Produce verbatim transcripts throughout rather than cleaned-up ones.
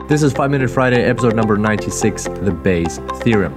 This is five minute Friday, episode number ninety-six, the Bayes theorem.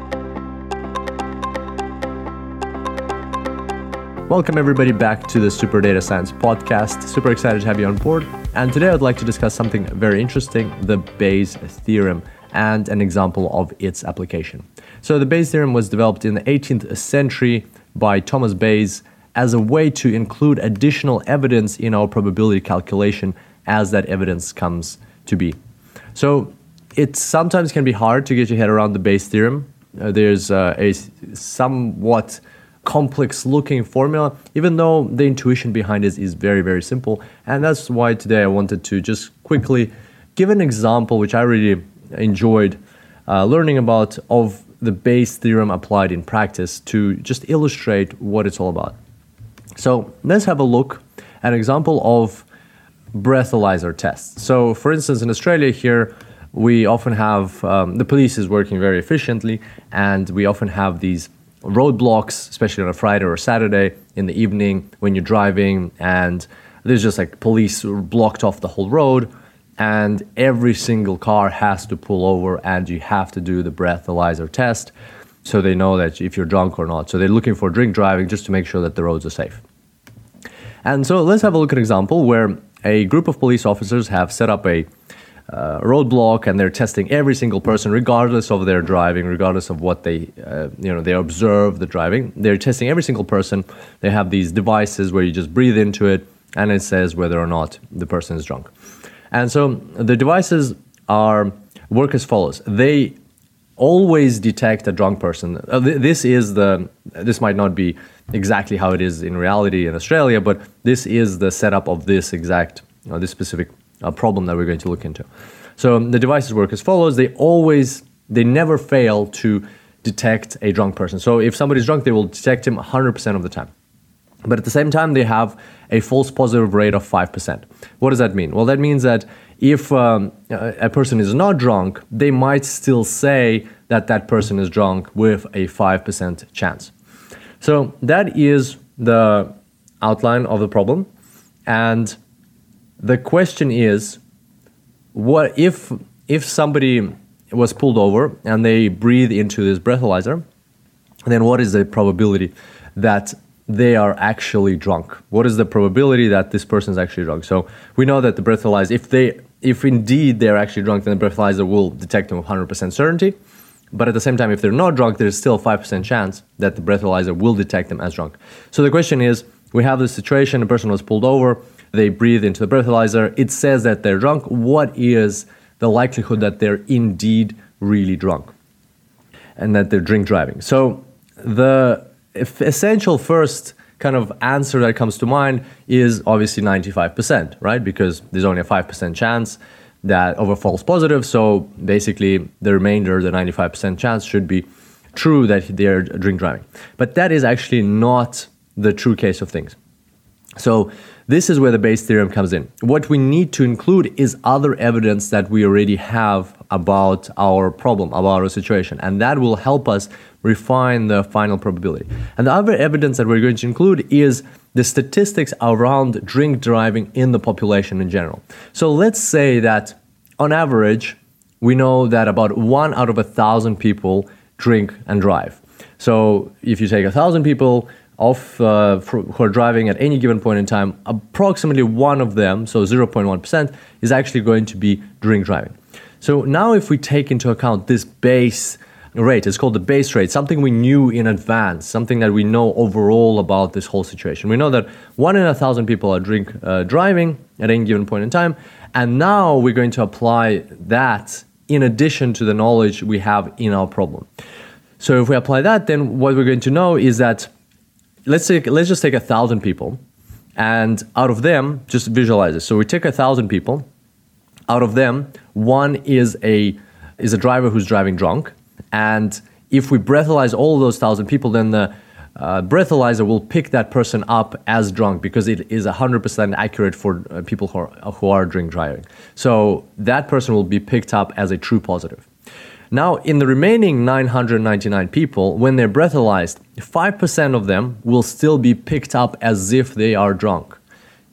Welcome everybody back to the Super Data Science podcast. Super excited to have you on board. And today I'd like to discuss something very interesting, the Bayes theorem, and an example of its application. So the Bayes theorem was developed in the eighteenth century by Thomas Bayes as a way to include additional evidence in our probability calculation as that evidence comes to be. So it sometimes can be hard to get your head around the Bayes theorem. Uh, there's uh, a somewhat complex looking formula, even though the intuition behind it is very, very simple. And that's why today I wanted to just quickly give an example, which I really enjoyed uh, learning about, of the Bayes theorem applied in practice to just illustrate what it's all about. So let's have a look at an example of breathalyzer tests. So for instance, in Australia here, we often have, um, the police is working very efficiently, and we often have these roadblocks, especially on a Friday or Saturday in the evening when you're driving, and there's just like police blocked off the whole road, and every single car has to pull over and you have to do the breathalyzer test so they know that if you're drunk or not. So they're looking for drink driving just to make sure that the roads are safe. And so let's have a look at an example where a group of police officers have set up a uh, roadblock, and they're testing every single person, regardless of their driving, regardless of what they, uh, you know, they observe the driving. They're testing every single person. They have these devices where you just breathe into it, and it says whether or not the person is drunk. And so the devices are work as follows. They always detect a drunk person. Uh, th- this is the. This might not be exactly how it is in reality in Australia, but this is the setup of this exact, uh, this specific uh, problem that we're going to look into. So um, the devices work as follows. They always, they never fail to detect a drunk person. So if somebody's drunk, they will detect him one hundred percent of the time. But at the same time, they have a false positive rate of five percent. What does that mean? Well, that means that if um, a person is not drunk, they might still say that that person is drunk with a five percent chance. So that is the outline of the problem. And the question is, what if if somebody was pulled over and they breathe into this breathalyzer, then what is the probability that they are actually drunk? What is the probability that this person is actually drunk? So we know that the breathalyzer, if they, if indeed they're actually drunk, then the breathalyzer will detect them with one hundred percent certainty. But at the same time, if they're not drunk, there's still a five percent chance that the breathalyzer will detect them as drunk. So the question is, we have this situation, a person was pulled over, they breathe into the breathalyzer, it says that they're drunk. What is the likelihood that they're indeed really drunk and that they're drink driving? So the essential first kind of answer that comes to mind is obviously ninety-five percent, right? Because there's only a five percent chance that of a false positive. So basically the remainder, the ninety-five percent chance, should be true that they're drink driving. But that is actually not the true case of things. So this is where the Bayes theorem comes in. What we need to include is other evidence that we already have about our problem, about our situation, and that will help us refine the final probability. And the other evidence that we're going to include is the statistics around drink driving in the population in general. So let's say that on average, we know that about one out of a thousand people drink and drive. So if you take a thousand people of uh, who are driving at any given point in time, approximately one of them, so zero point one percent, is actually going to be drink driving. So now if we take into account this Bayes rate, it's called the Bayes rate, something we knew in advance, something that we know overall about this whole situation. We know that one in a thousand people are drink uh, driving at any given point in time, and now we're going to apply that in addition to the knowledge we have in our problem. So if we apply that, then what we're going to know is that let's say let's just take a thousand people, and out of them, just visualize it. So we take a thousand people, out of them, one is a is a driver who's driving drunk. And if we breathalyze all of those thousand people, then the uh, breathalyzer will pick that person up as drunk because it is one hundred percent accurate for uh, people who are, who are drink driving. So that person will be picked up as a true positive. Now, in the remaining nine hundred ninety-nine people, when they're breathalyzed, five percent of them will still be picked up as if they are drunk,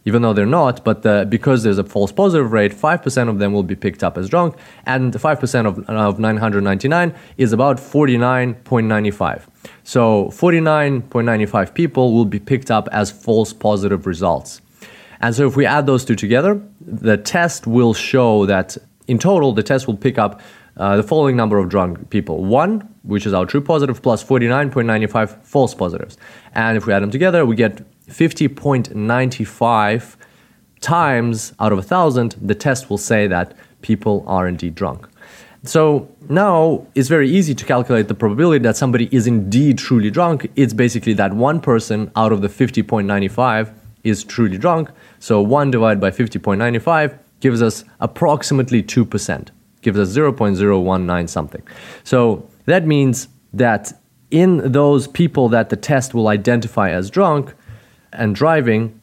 even though they're not, but the, because there's a false positive rate, five percent of them will be picked up as drunk, and five percent of, of nine hundred ninety-nine is about forty-nine point nine five. So forty-nine point nine five people will be picked up as false positive results. And so if we add those two together, the test will show that in total, the test will pick up uh, the following number of drunk people. One, which is our true positive, plus forty-nine point nine five false positives. And if we add them together, we get fifty point nine five times out of one thousand, the test will say that people are indeed drunk. So now it's very easy to calculate the probability that somebody is indeed truly drunk. It's basically that one person out of the fifty point nine five is truly drunk. So one divided by fifty point nine five gives us approximately two percent, gives us zero point zero one nine something. So that means that in those people that the test will identify as drunk and driving,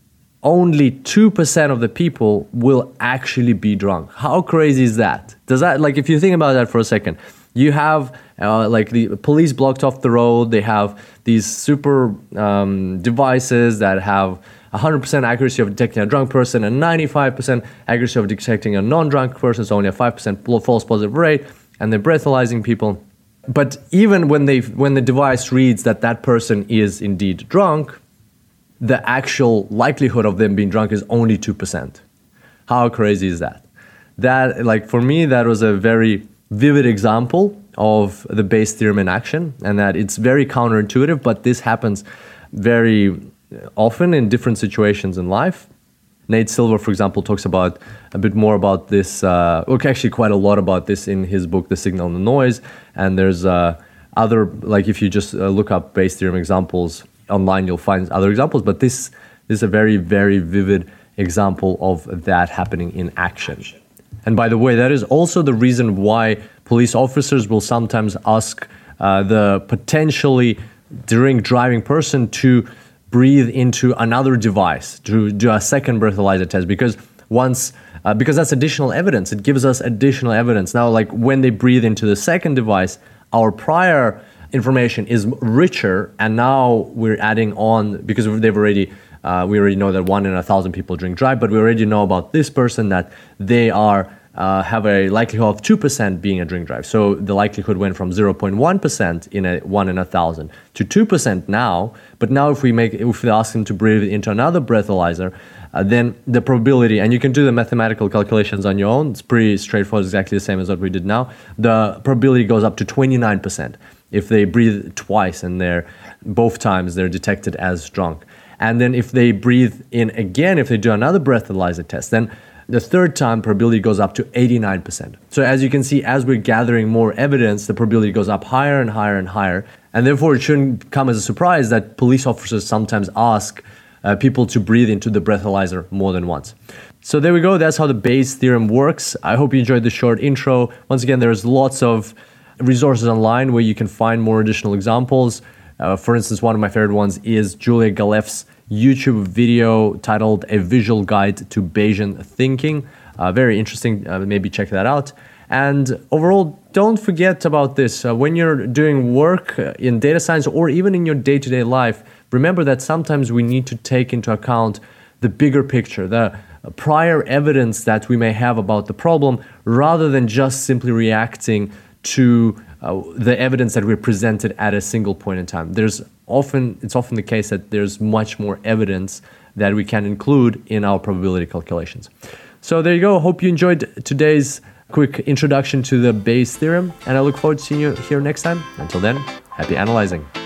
only two percent of the people will actually be drunk. How crazy is that? Does that, like, if you think about that for a second, you have uh, like the police blocked off the road, they have these super um, devices that have one hundred percent accuracy of detecting a drunk person and ninety-five percent accuracy of detecting a non-drunk person, so only a five percent false positive rate, and they're breathalyzing people. But even when they when the device reads that that person is indeed drunk, the actual likelihood of them being drunk is only two percent. How crazy is that? That, like, for me, that was a very vivid example of the Bayes' theorem in action, and that it's very counterintuitive, but this happens very often in different situations in life. Nate Silver, for example, talks about a bit more about this, uh, okay, actually quite a lot about this in his book, The Signal and the Noise. And there's uh, other, like if you just uh, look up Bayes' theorem examples online, you'll find other examples. But this, this is a very, very vivid example of that happening in action. And by the way, that is also the reason why police officers will sometimes ask uh, the potentially drink driving person to breathe into another device, to do a second breathalyzer test, because once, uh, because that's additional evidence. It gives us additional evidence. Now, like when they breathe into the second device, our prior information is richer, and now we're adding on, because they've already, uh, we already know that one in a thousand people drink drive, but we already know about this person that they are Uh, have a likelihood of two percent being a drink drive. So the likelihood went from zero point one percent in a one in a thousand to two percent now. But now if we make, if we ask them to breathe into another breathalyzer, uh, then the probability, and you can do the mathematical calculations on your own, it's pretty straightforward, exactly the same as what we did now. The probability goes up to twenty-nine percent if they breathe twice and they're, both times they're detected as drunk. And then if they breathe in again, if they do another breathalyzer test, then the third time probability goes up to eighty-nine percent. So as you can see, as we're gathering more evidence, the probability goes up higher and higher and higher. And therefore, it shouldn't come as a surprise that police officers sometimes ask uh, people to breathe into the breathalyzer more than once. So there we go. That's how the Bayes' theorem works. I hope you enjoyed the short intro. Once again, there's lots of resources online where you can find more additional examples. Uh, for instance, one of my favorite ones is Julia Galef's YouTube video titled A Visual Guide to Bayesian Thinking. Uh, very interesting, uh, maybe check that out. And overall, don't forget about this. Uh, when you're doing work in data science or even in your day-to-day life, remember that sometimes we need to take into account the bigger picture, the prior evidence that we may have about the problem, rather than just simply reacting to uh, the evidence that we're presented at a single point in time. There's often, it's often the case that there's much more evidence that we can include in our probability calculations. So there you go. Hope you enjoyed today's quick introduction to the Bayes' theorem, and I look forward to seeing you here next time. Until then, happy analyzing.